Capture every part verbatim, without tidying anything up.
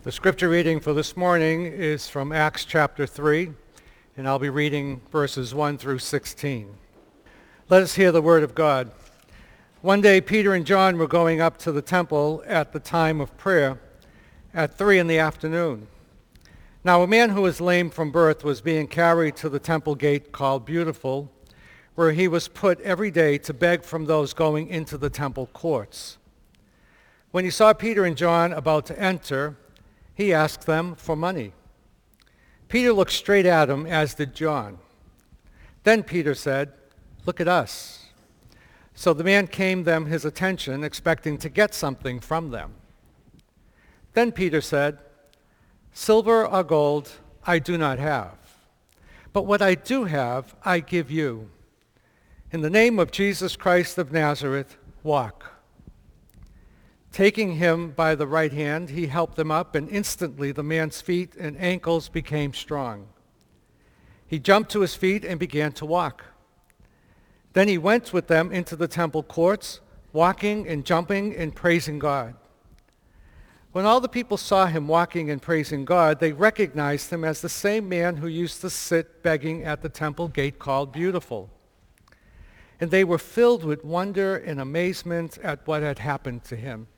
The scripture reading for this morning is from Acts chapter three, and I'll be reading verses one through sixteen. Let us hear the word of God. One day Peter and John were going up to the temple at the time of prayer at three in the afternoon. Now a man who was lame from birth was being carried to the temple gate called Beautiful, where he was put every day to beg from those going into the temple courts. When he saw Peter and John about to enter, he asked them for money. Peter looked straight at him, as did John. Then Peter said, "Look at us." So the man came them his attention, expecting to get something from them. Then Peter said, "Silver or gold I do not have, but what I do have I give you. In the name of Jesus Christ of Nazareth, walk." Taking him by the right hand, he helped him up, and instantly the man's feet and ankles became strong. He jumped to his feet and began to walk. Then he went with them into the temple courts, walking and jumping and praising God. When all the people saw him walking and praising God, they recognized him as the same man who used to sit begging at the temple gate called Beautiful. And they were filled with wonder and amazement at what had happened to him.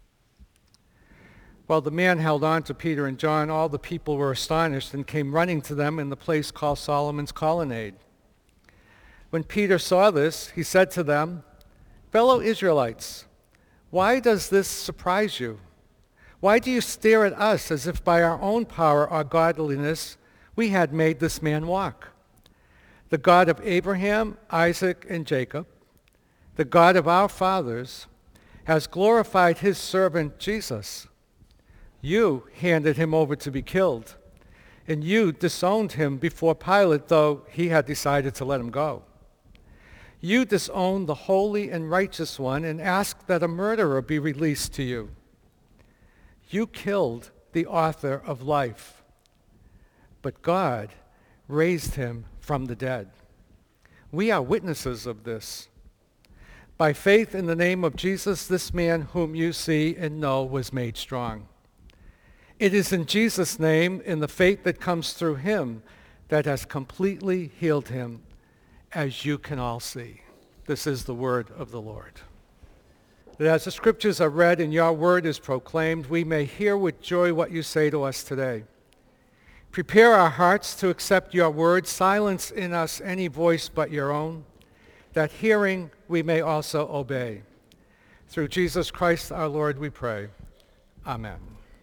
While the man held on to Peter and John, all the people were astonished and came running to them in the place called Solomon's Colonnade. When Peter saw this, he said to them, "Fellow Israelites, why does this surprise you? Why do you stare at us as if by our own power or godliness we had made this man walk? The God of Abraham, Isaac, and Jacob, the God of our fathers, has glorified his servant Jesus. You handed him over to be killed, and you disowned him before Pilate, though he had decided to let him go. You disowned the holy and righteous one and asked that a murderer be released to you. You killed the author of life, but God raised him from the dead. We are witnesses of this. By faith in the name of Jesus, this man whom you see and know was made strong. It is in Jesus' name, in the faith that comes through him, that has completely healed him, as you can all see." This is the word of the Lord. That as the scriptures are read and your word is proclaimed, we may hear with joy what you say to us today. Prepare our hearts to accept your word. Silence in us any voice but your own, that hearing we may also obey. Through Jesus Christ our Lord we pray. Amen.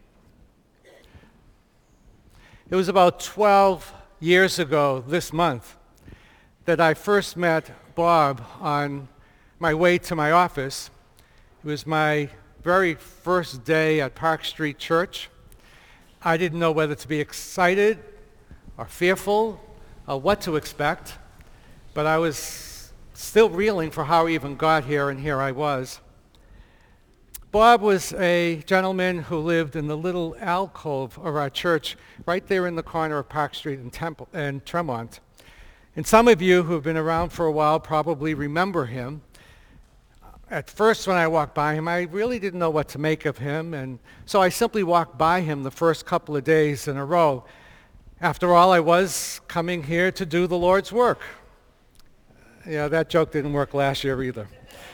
It was about twelve years ago this month that I first met Bob on my way to my office. It was my very first day at Park Street Church. I didn't know whether to be excited or fearful or what to expect, but I was still reeling for how I even got here, and here I was. Bob was a gentleman who lived in the little alcove of our church right there in the corner of Park Street and, Temple, and Tremont. And some of you who have been around for a while probably remember him. At first when I walked by him, I really didn't know what to make of him, and so I simply walked by him the first couple of days in a row. After all, I was coming here to do the Lord's work. Yeah, that joke didn't work last year either.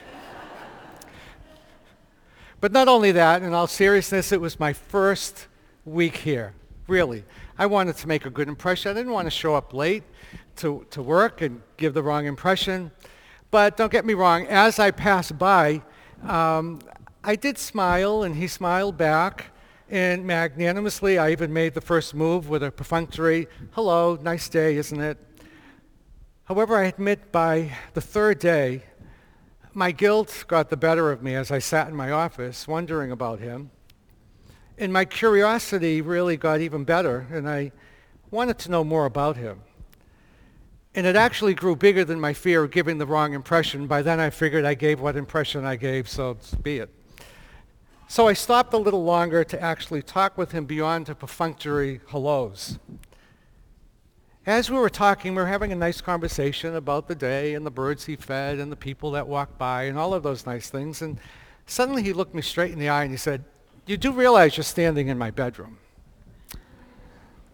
But not only that, in all seriousness, it was my first week here, really. I wanted to make a good impression. I didn't want to show up late to, to work and give the wrong impression. But don't get me wrong, as I passed by, um, I did smile, and he smiled back. And magnanimously, I even made the first move with a perfunctory, "Hello, nice day, isn't it?" However, I admit by the third day, my guilt got the better of me as I sat in my office wondering about him. And my curiosity really got even better, and I wanted to know more about him. And it actually grew bigger than my fear of giving the wrong impression. By then I figured I gave what impression I gave, so be it. So I stopped a little longer to actually talk with him beyond the perfunctory hellos. As we were talking, we were having a nice conversation about the day and the birds he fed and the people that walked by and all of those nice things. And suddenly he looked me straight in the eye and he said, "You do realize you're standing in my bedroom?"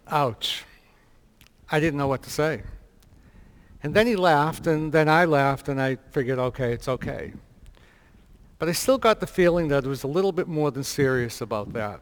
Ouch. I didn't know what to say. And then he laughed, and then I laughed, and I figured, okay, it's okay. But I still got the feeling that it was a little bit more than serious about that.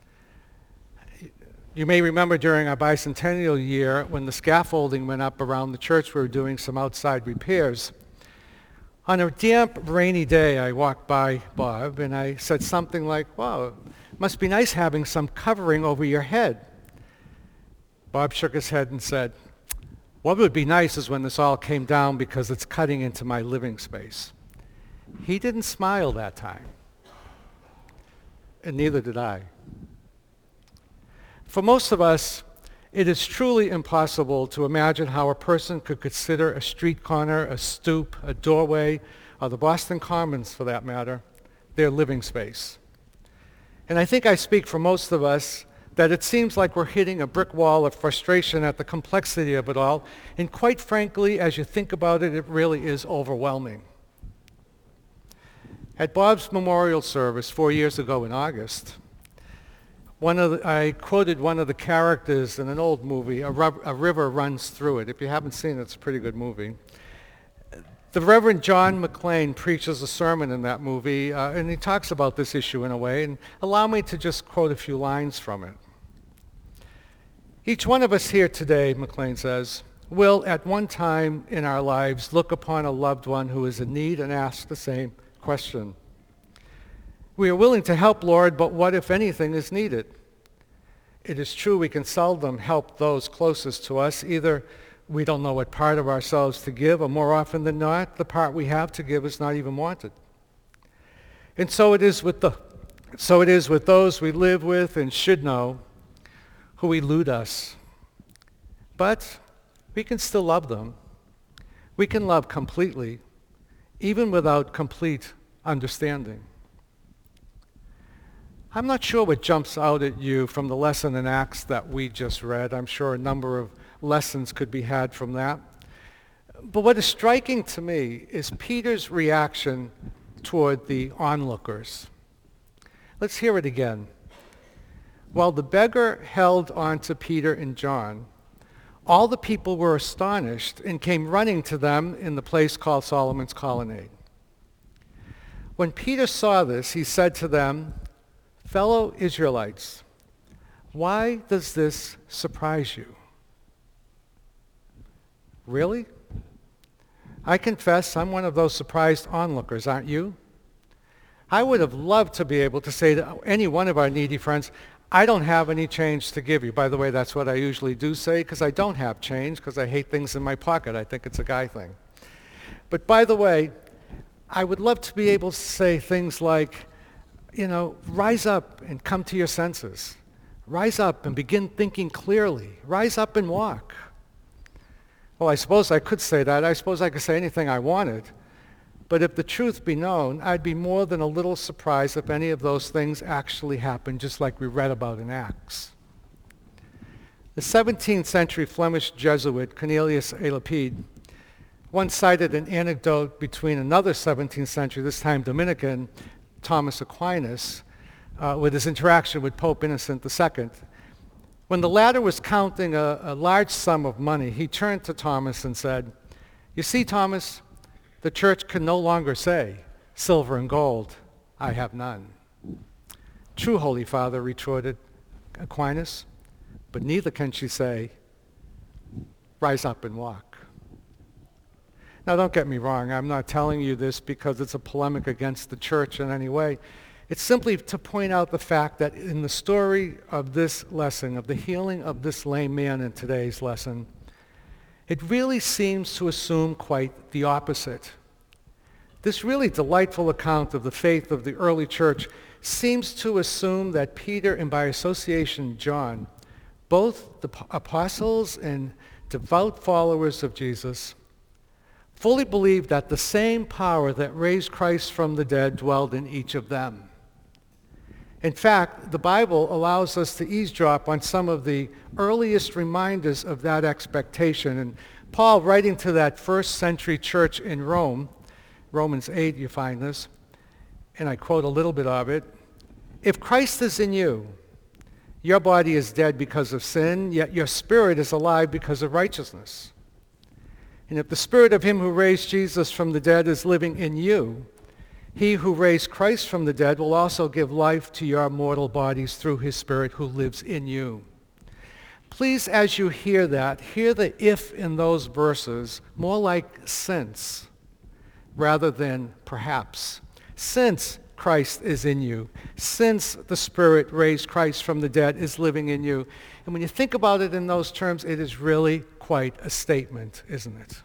You may remember during our bicentennial year when the scaffolding went up around the church, we were doing some outside repairs. On a damp, rainy day, I walked by Bob, and I said something like, wow, it must be nice having some covering over your head. Bob shook his head and said, what would be nice is when this all came down because it's cutting into my living space. He didn't smile that time, and neither did I. For most of us, it is truly impossible to imagine how a person could consider a street corner, a stoop, a doorway, or the Boston Commons for that matter, their living space. And I think I speak for most of us that it seems like we're hitting a brick wall of frustration at the complexity of it all. And quite frankly, as you think about it, it really is overwhelming. At Bob's memorial service four years ago in August, one of the, I quoted one of the characters in an old movie, a, rub, a river runs through it. If you haven't seen it, it's a pretty good movie. The Reverend John McLean preaches a sermon in that movie, uh, and he talks about this issue in a way, and allow me to just quote a few lines from it. Each one of us here today, McLean says, will at one time in our lives look upon a loved one who is in need and ask the same question. We are willing to help, Lord, but what, if anything, is needed? It is true we can seldom help those closest to us. Either we don't know what part of ourselves to give, or more often than not, the part we have to give is not even wanted. And so it is with the, so it is with those we live with and should know who elude us. But we can still love them. We can love completely, even without complete understanding. I'm not sure what jumps out at you from the lesson in Acts that we just read. I'm sure a number of lessons could be had from that. But what is striking to me is Peter's reaction toward the onlookers. Let's hear it again. While the beggar held on to Peter and John, all the people were astonished and came running to them in the place called Solomon's Colonnade. When Peter saw this, he said to them, fellow Israelites, why does this surprise you? Really? I confess I'm one of those surprised onlookers, aren't you? I would have loved to be able to say to any one of our needy friends, I don't have any change to give you. By the way, that's what I usually do say, because I don't have change, because I hate things in my pocket. I think it's a guy thing. But by the way, I would love to be able to say things like, you know, rise up and come to your senses. Rise up and begin thinking clearly. Rise up and walk. Well, I suppose I could say that. I suppose I could say anything I wanted. But if the truth be known, I'd be more than a little surprised if any of those things actually happened, just like we read about in Acts. The seventeenth century Flemish Jesuit Cornelius a Lapide once cited an anecdote between another seventeenth century, this time Dominican, Thomas Aquinas, uh, with his interaction with Pope Innocent the Second. When the latter was counting a, a large sum of money, he turned to Thomas and said, you see, Thomas, the church can no longer say, silver and gold, I have none. True, Holy Father, retorted Aquinas, but neither can she say, rise up and walk. Now, don't get me wrong. I'm not telling you this because it's a polemic against the church in any way. It's simply to point out the fact that in the story of this lesson, of the healing of this lame man in today's lesson, it really seems to assume quite the opposite. This really delightful account of the faith of the early church seems to assume that Peter, and by association John, both the apostles and devout followers of Jesus, fully believed that the same power that raised Christ from the dead dwelled in each of them. In fact, the Bible allows us to eavesdrop on some of the earliest reminders of that expectation. And Paul, writing to that first century church in Rome, Romans eight, you find this, and I quote a little bit of it, if Christ is in you, Your body is dead because of sin, yet your spirit is alive because of righteousness. And if the spirit of him who raised Jesus from the dead is living in you, he who raised Christ from the dead will also give life to your mortal bodies through his spirit who lives in you. Please, as you hear that, hear the if in those verses more like since rather than perhaps. Since Christ is in you, since the Spirit raised Christ from the dead is living in you. And when you think about it in those terms, it is really quite a statement, isn't it?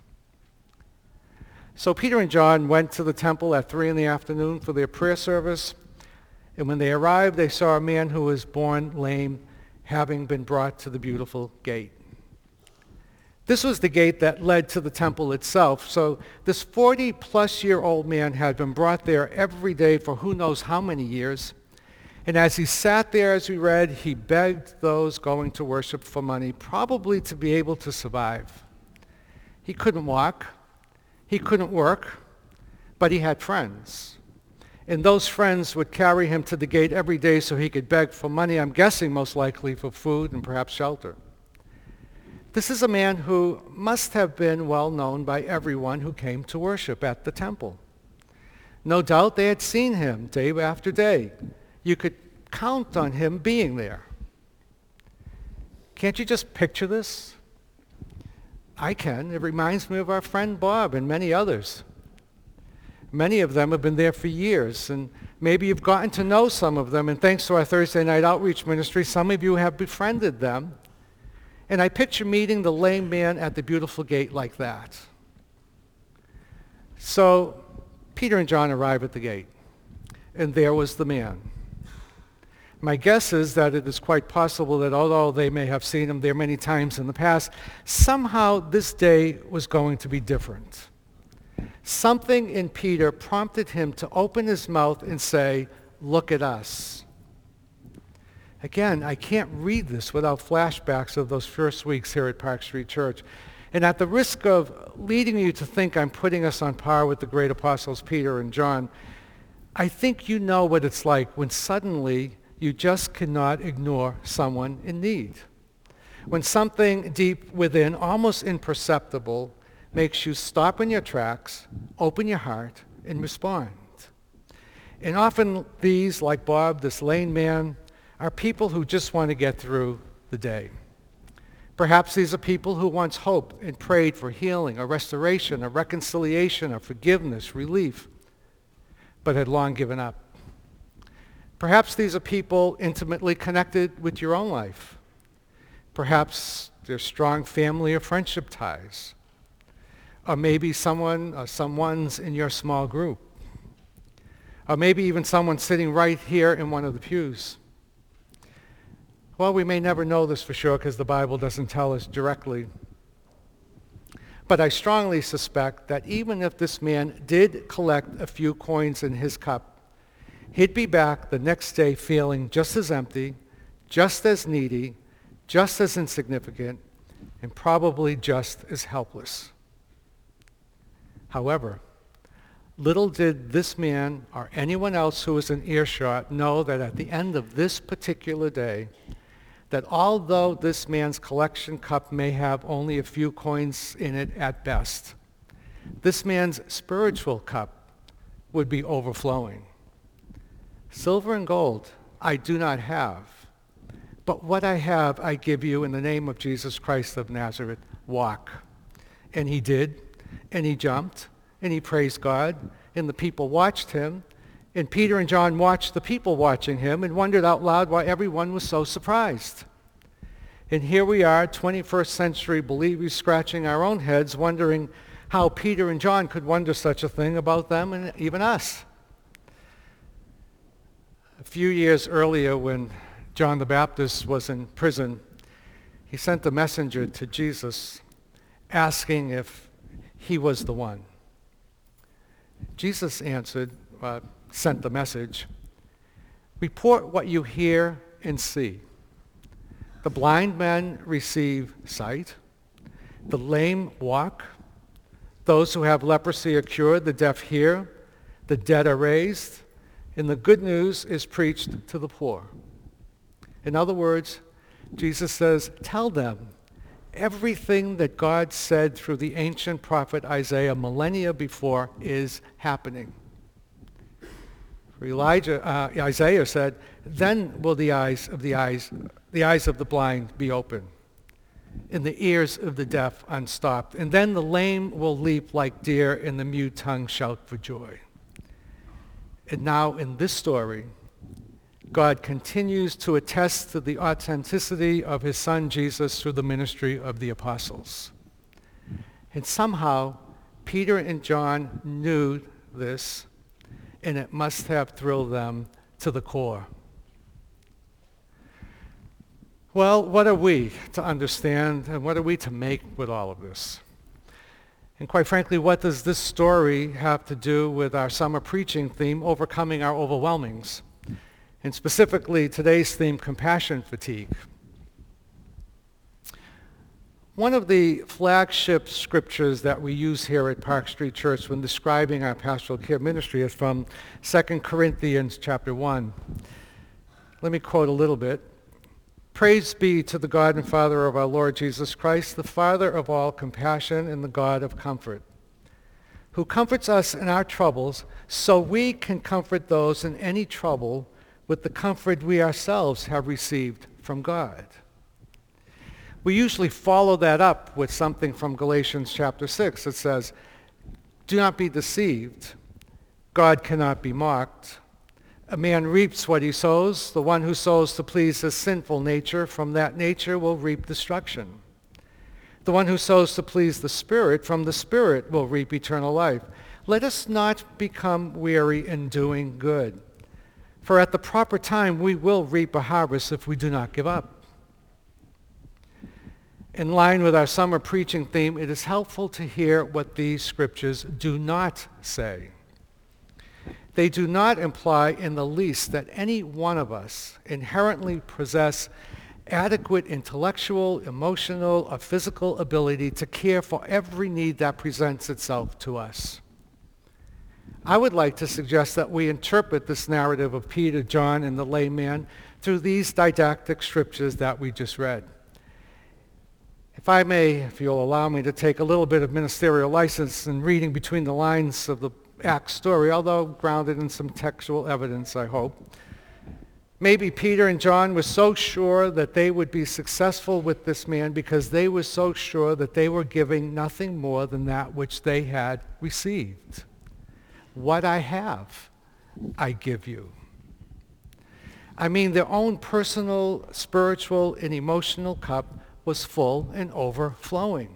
So Peter and John went to the temple at three in the afternoon for their prayer service. And when they arrived, they saw a man who was born lame, having been brought to the beautiful gate. This was the gate that led to the temple itself. So this forty-plus-year-old man had been brought there every day for who knows how many years. And as he sat there, as we read, he begged those going to worship for money, probably to be able to survive. He couldn't walk. He couldn't work. But he had friends. And those friends would carry him to the gate every day so he could beg for money, I'm guessing most likely for food and perhaps shelter. This is a man who must have been well known by everyone who came to worship at the temple. No doubt they had seen him day after day. You could count on him being there. Can't you just picture this? I can. It reminds me of our friend Bob and many others. Many of them have been there for years, and maybe you've gotten to know some of them, and thanks to our Thursday night outreach ministry, some of you have befriended them. And I picture meeting the lame man at the beautiful gate like that. So Peter and John arrive at the gate, and there was the man. My guess is that it is quite possible that although they may have seen him there many times in the past, somehow this day was going to be different. Something in Peter prompted him to open his mouth and say, "Look at us." Again, I can't read this without flashbacks of those first weeks here at Park Street Church. And at the risk of leading you to think I'm putting us on par with the great apostles Peter and John, I think you know what it's like when suddenly you just cannot ignore someone in need. When something deep within, almost imperceptible, makes you stop in your tracks, open your heart, and respond. And often these, like Bob, this lame man, are people who just want to get through the day. Perhaps these are people who once hoped and prayed for healing, or restoration, or reconciliation, or forgiveness, relief, but had long given up. Perhaps these are people intimately connected with your own life. Perhaps they're strong family or friendship ties. Or maybe someone or someone's in your small group. Or maybe even someone sitting right here in one of the pews. Well, we may never know this for sure because the Bible doesn't tell us directly. But I strongly suspect that even if this man did collect a few coins in his cup, he'd be back the next day feeling just as empty, just as needy, just as insignificant, and probably just as helpless. However, little did this man or anyone else who was in earshot know that at the end of this particular day, that although this man's collection cup may have only a few coins in it at best, this man's spiritual cup would be overflowing. Silver and gold I do not have, but what I have I give you in the name of Jesus Christ of Nazareth. Walk. And he did, and he jumped, and he praised God, and the people watched him, and Peter and John watched the people watching him and wondered out loud why everyone was so surprised. And here we are, twenty-first century believers, scratching our own heads, wondering how Peter and John could wonder such a thing about them and even us. A few years earlier, when John the Baptist was in prison, he sent a messenger to Jesus asking if he was the one. Jesus answered, uh, sent the message, "Report what you hear and see. The blind men receive sight, the lame walk, those who have leprosy are cured, the deaf hear, the dead are raised, and the good news is preached to the poor." In other words, Jesus says, tell them everything that God said through the ancient prophet Isaiah millennia before is happening. For Elijah, uh, Isaiah said, then will the eyes of the eyes, the eyes of the blind be open, and the ears of the deaf unstopped. And then the lame will leap like deer, and the mute tongue shout for joy. And now in this story, God continues to attest to the authenticity of his son Jesus through the ministry of the apostles. And somehow, Peter and John knew this, and it must have thrilled them to the core. Well, what are we to understand, and what are we to make with all of this? And quite frankly, what does this story have to do with our summer preaching theme, overcoming our overwhelmings? And specifically, today's theme, compassion fatigue. One of the flagship scriptures that we use here at Park Street Church when describing our pastoral care ministry is from Second Corinthians chapter one. Let me quote a little bit. Praise be to the God and Father of our Lord Jesus Christ, the Father of all compassion and the God of comfort, who comforts us in our troubles so we can comfort those in any trouble with the comfort we ourselves have received from God. We usually follow that up with something from Galatians chapter six that says, do not be deceived. God cannot be mocked. A man reaps what he sows. The one who sows to please his sinful nature, from that nature will reap destruction. The one who sows to please the Spirit, from the Spirit will reap eternal life. Let us not become weary in doing good, for at the proper time we will reap a harvest if we do not give up. In line with our summer preaching theme, it is helpful to hear what these scriptures do not say. They do not imply in the least that any one of us inherently possess adequate intellectual, emotional, or physical ability to care for every need that presents itself to us. I would like to suggest that we interpret this narrative of Peter, John, and the lame man through these didactic scriptures that we just read. If I may, if you'll allow me to take a little bit of ministerial license in reading between the lines of the Acts story, although grounded in some textual evidence, I hope. Maybe Peter and John were so sure that they would be successful with this man because they were so sure that they were giving nothing more than that which they had received. What I have, I give you. I mean, their own personal, spiritual, and emotional cup was full and overflowing.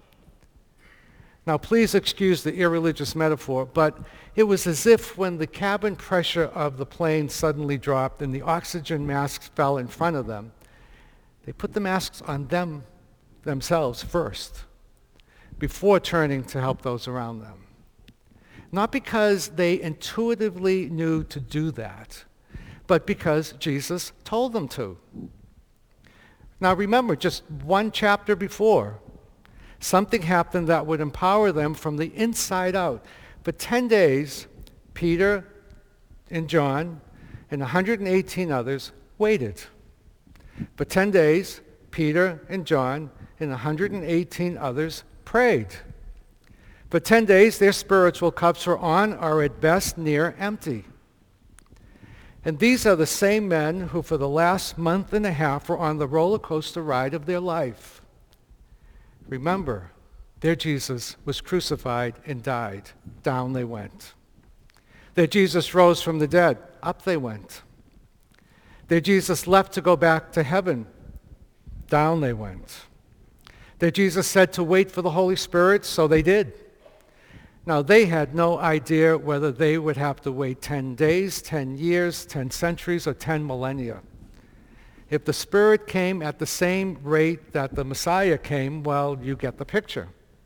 Now, please excuse the irreligious metaphor, but it was as if when the cabin pressure of the plane suddenly dropped and the oxygen masks fell in front of them, they put the masks on them themselves first, before turning to help those around them. Not because they intuitively knew to do that, but because Jesus told them to. Now remember, just one chapter before, something happened that would empower them from the inside out. For ten days, Peter and John and one hundred eighteen others waited. For ten days, Peter and John and one hundred eighteen others prayed. For ten days, their spiritual cups were on, or at best near empty. And these are the same men who for the last month and a half were on the roller coaster ride of their life. Remember, their Jesus was crucified and died. Down they went. Their Jesus rose from the dead. Up they went. Their Jesus left to go back to heaven. Down they went. Their Jesus said to wait for the Holy Spirit, so they did. Now, they had no idea whether they would have to wait ten days, ten years, ten centuries, or ten millennia. If the Spirit came at the same rate that the Messiah came, well, you get the picture.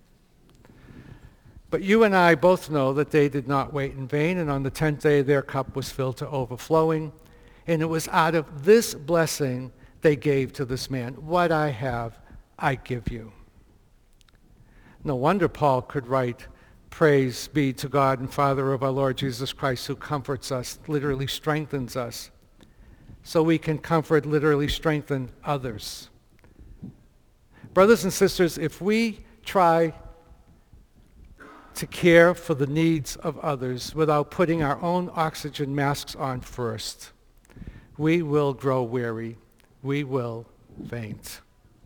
But you and I both know that they did not wait in vain, and on the tenth day their cup was filled to overflowing, and it was out of this blessing they gave to this man. What I have, I give you. No wonder Paul could write, praise be to God and Father of our Lord Jesus Christ, who comforts us, literally strengthens us, so we can comfort, literally strengthen others. Brothers and sisters, if we try to care for the needs of others without putting our own oxygen masks on first, we will grow weary. We will faint.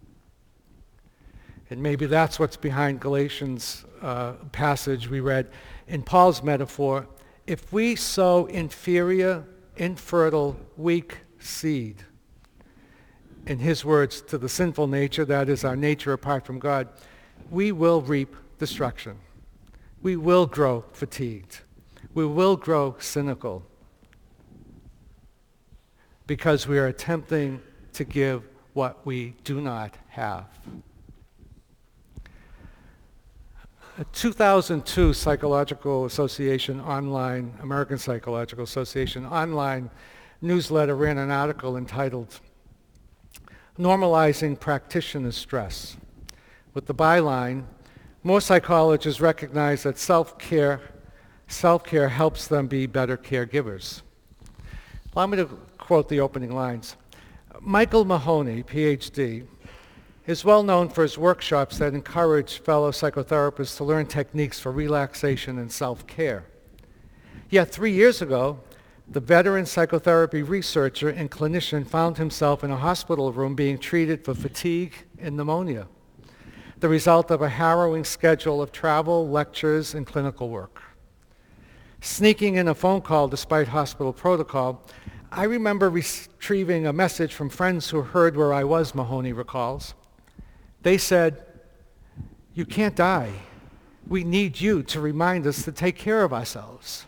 And maybe that's what's behind Galatians uh, passage we read. In Paul's metaphor, if we sow inferior, infertile, weak seed, in his words, to the sinful nature, that is our nature apart from God, we will reap destruction. We will grow fatigued. We will grow cynical because we are attempting to give what we do not have. A two thousand two Psychological Association online, American Psychological Association online newsletter ran an article entitled Normalizing Practitioner Stress, with the byline, more psychologists recognize that self-care, self-care helps them be better caregivers. Allow me to quote the opening lines. Michael Mahoney, P H D, is well known for his workshops that encourage fellow psychotherapists to learn techniques for relaxation and self-care. Yet three years ago, the veteran psychotherapy researcher and clinician found himself in a hospital room being treated for fatigue and pneumonia, the result of a harrowing schedule of travel, lectures, and clinical work. Sneaking in a phone call despite hospital protocol, I remember retrieving a message from friends who heard where I was, Mahoney recalls. They said, "You can't die. We need you to remind us to take care of ourselves."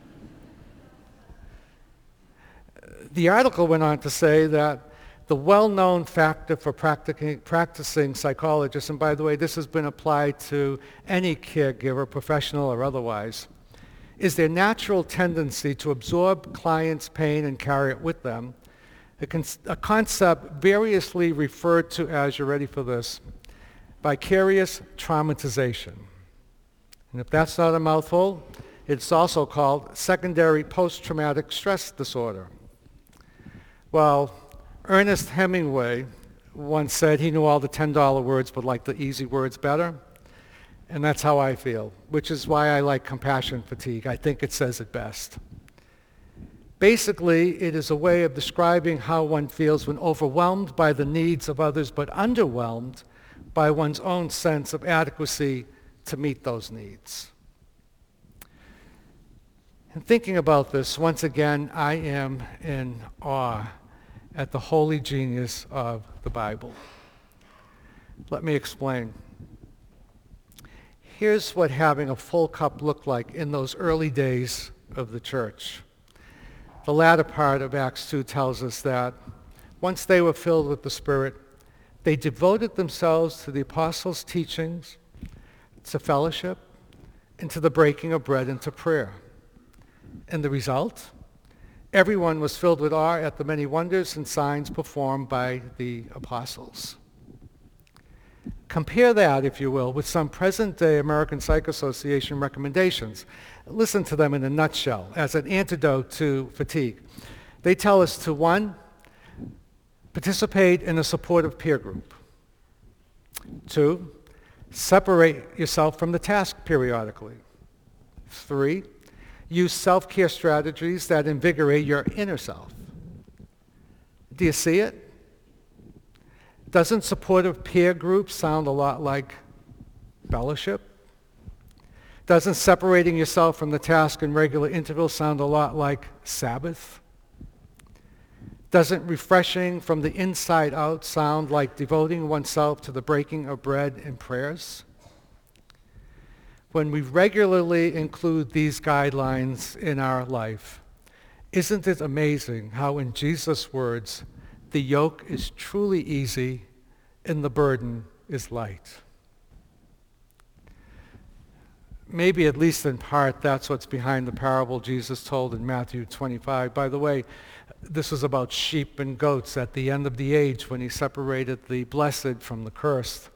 The article went on to say that the well-known factor for practicing, practicing psychologists, and by the way, this has been applied to any caregiver, professional or otherwise, is their natural tendency to absorb clients' pain and carry it with them, a, con- a concept variously referred to as, you're ready for this, vicarious traumatization. And if that's not a mouthful, it's also called secondary post-traumatic stress disorder. Well, Ernest Hemingway once said he knew all the ten dollar words but liked the easy words better. And that's how I feel, which is why I like compassion fatigue. I think it says it best. Basically, it is a way of describing how one feels when overwhelmed by the needs of others but underwhelmed by one's own sense of adequacy to meet those needs. And thinking about this, once again, I am in awe at the holy genius of the Bible. Let me explain. Here's what having a full cup looked like in those early days of the church. The latter part of Acts two tells us that once they were filled with the Spirit, they devoted themselves to the apostles' teachings, to fellowship, and to the breaking of bread and to prayer. And the result? Everyone was filled with awe at the many wonders and signs performed by the apostles. Compare that, if you will, with some present-day American Psych Association recommendations. Listen to them in a nutshell as an antidote to fatigue. They tell us to, one, participate in a supportive peer group. Two, separate yourself from the task periodically. Three, use self-care strategies that invigorate your inner self. Do you see it? Doesn't supportive peer group sound a lot like fellowship? Doesn't separating yourself from the task in regular intervals sound a lot like Sabbath? Doesn't refreshing from the inside out sound like devoting oneself to the breaking of bread and prayers? When we regularly include these guidelines in our life, isn't it amazing how, in Jesus' words, the yoke is truly easy and the burden is light? Maybe at least in part that's what's behind the parable Jesus told in Matthew twenty-five. By the way, this was about sheep and goats at the end of the age when he separated the blessed from the cursed.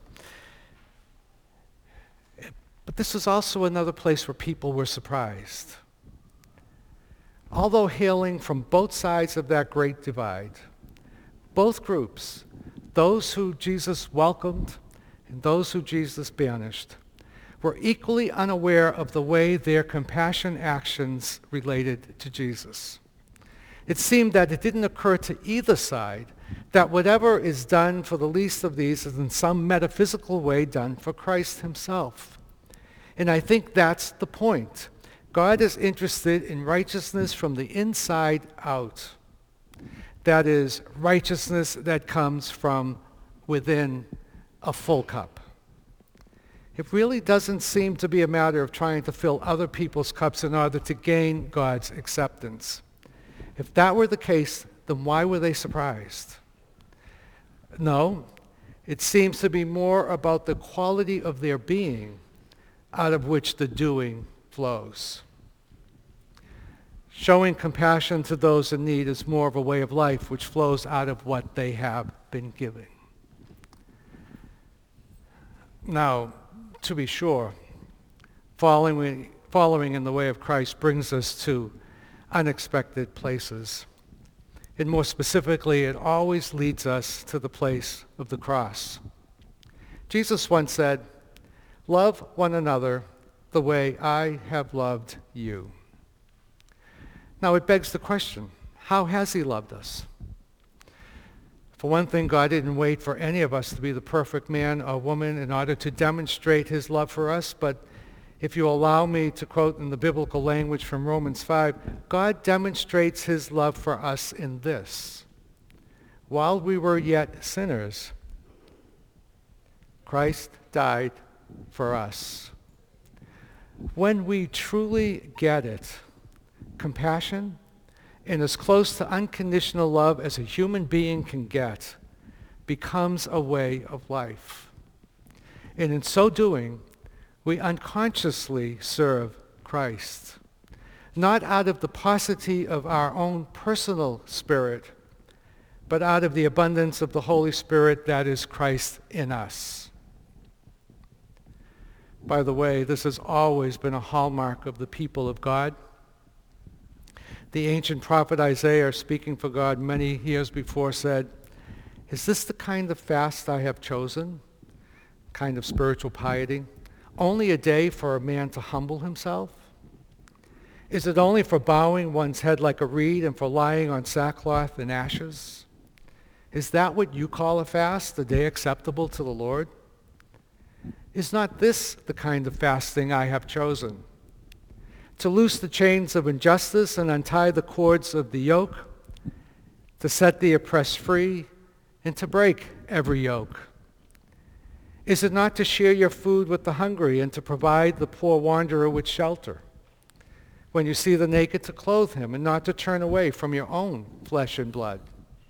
But this was also another place where people were surprised. although hailing from both sides of that great divide, both groups, those who Jesus welcomed and those who Jesus banished, were equally unaware of the way their compassion actions related to Jesus. It seemed that it didn't occur to either side that whatever is done for the least of these is in some metaphysical way done for Christ himself. And I think that's the point. God is interested in righteousness from the inside out. That is, righteousness that comes from within a full cup. It really doesn't seem to be a matter of trying to fill other people's cups in order to gain God's acceptance. If that were the case, then why were they surprised? No, it seems to be more about the quality of their being out of which the doing flows. Showing compassion to those in need is more of a way of life which flows out of what they have been giving. Now, to be sure, following, following in the way of Christ brings us to unexpected places. And more specifically, it always leads us to the place of the cross. Jesus once said, "Love one another the way I have loved you." Now it begs the question, how has he loved us? For one thing, God didn't wait for any of us to be the perfect man or woman in order to demonstrate his love for us, but if you allow me to quote in the biblical language from Romans five, God demonstrates his love for us in this. While we were yet sinners, Christ died for us. When we truly get it, compassion and as close to unconditional love as a human being can get becomes a way of life. And in so doing, we unconsciously serve Christ, not out of the paucity of our own personal spirit, but out of the abundance of the Holy Spirit that is Christ in us. By the way, this has always been a hallmark of the people of God. The ancient prophet Isaiah, speaking for God many years before, said, "Is this the kind of fast I have chosen, kind of spiritual piety? Only a day for a man to humble himself? Is it only for bowing one's head like a reed and for lying on sackcloth and ashes? Is that what you call a fast, a day acceptable to the Lord? Is not this the kind of fasting I have chosen? To loose the chains of injustice and untie the cords of the yoke, to set the oppressed free, and to break every yoke? Is it not to share your food with the hungry and to provide the poor wanderer with shelter? When you see the naked, to clothe him and not to turn away from your own flesh and blood?"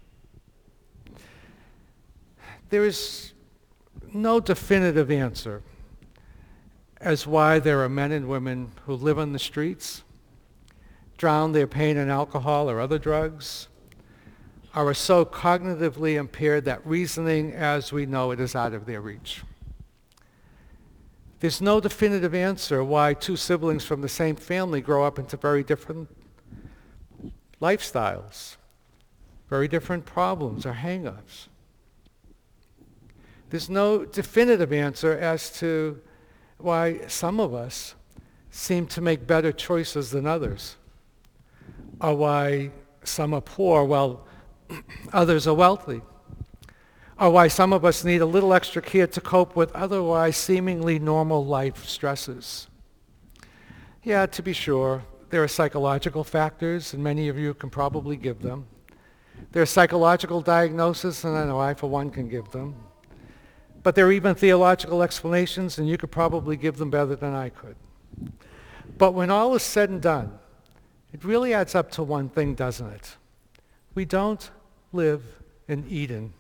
There is no definitive answer as why there are men and women who live on the streets, drown their pain in alcohol or other drugs, or are so cognitively impaired that reasoning as we know it is out of their reach. There's no definitive answer why two siblings from the same family grow up into very different lifestyles, very different problems or hang-ups. There's no definitive answer as to why some of us seem to make better choices than others, or why some are poor while others are wealthy, or why some of us need a little extra care to cope with otherwise seemingly normal life stresses. Yeah, to be sure, there are psychological factors, and many of you can probably give them. There are psychological diagnoses, and I know I, for one, can give them. But there are even theological explanations, and you could probably give them better than I could. But when all is said and done, it really adds up to one thing, doesn't it? We don't live in Eden.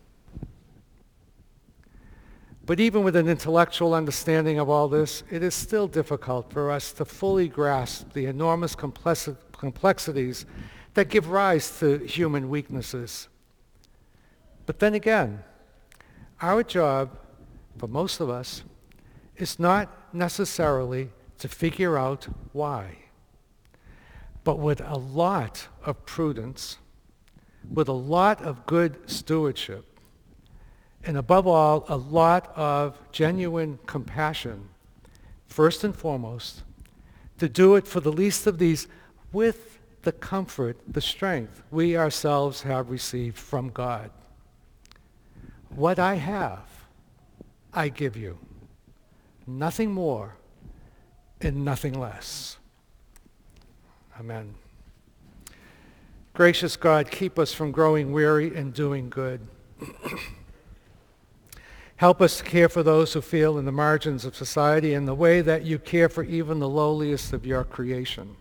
But even with an intellectual understanding of all this, it is still difficult for us to fully grasp the enormous complex- complexities that give rise to human weaknesses. But then again, our job, for most of us, is not necessarily to figure out why. but with a lot of prudence, with a lot of good stewardship, and above all, a lot of genuine compassion, first and foremost, to do it for the least of these with the comfort, the strength we ourselves have received from God. What I have, I give you. Nothing more and nothing less. Amen. Gracious God, keep us from growing weary and doing good. Help us to care for those who feel in the margins of society in the way that you care for even the lowliest of your creation.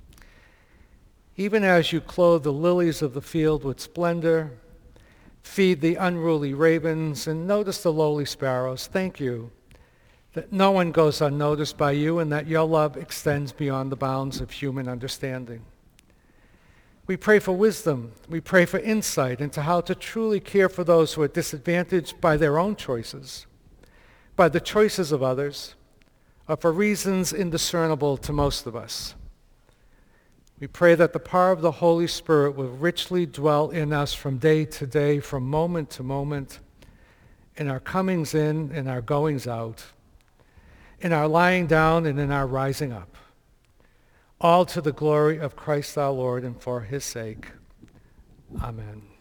Even as you clothe the lilies of the field with splendor, feed the unruly ravens, and notice the lowly sparrows, thank you that no one goes unnoticed by you and that your love extends beyond the bounds of human understanding. We pray for wisdom. We pray for insight into how to truly care for those who are disadvantaged by their own choices, by the choices of others, or for reasons indiscernible to most of us. We pray that the power of the Holy Spirit will richly dwell in us from day to day, from moment to moment, in our comings in and our goings out, in our lying down and in our rising up, all to the glory of Christ our Lord and for his sake. Amen.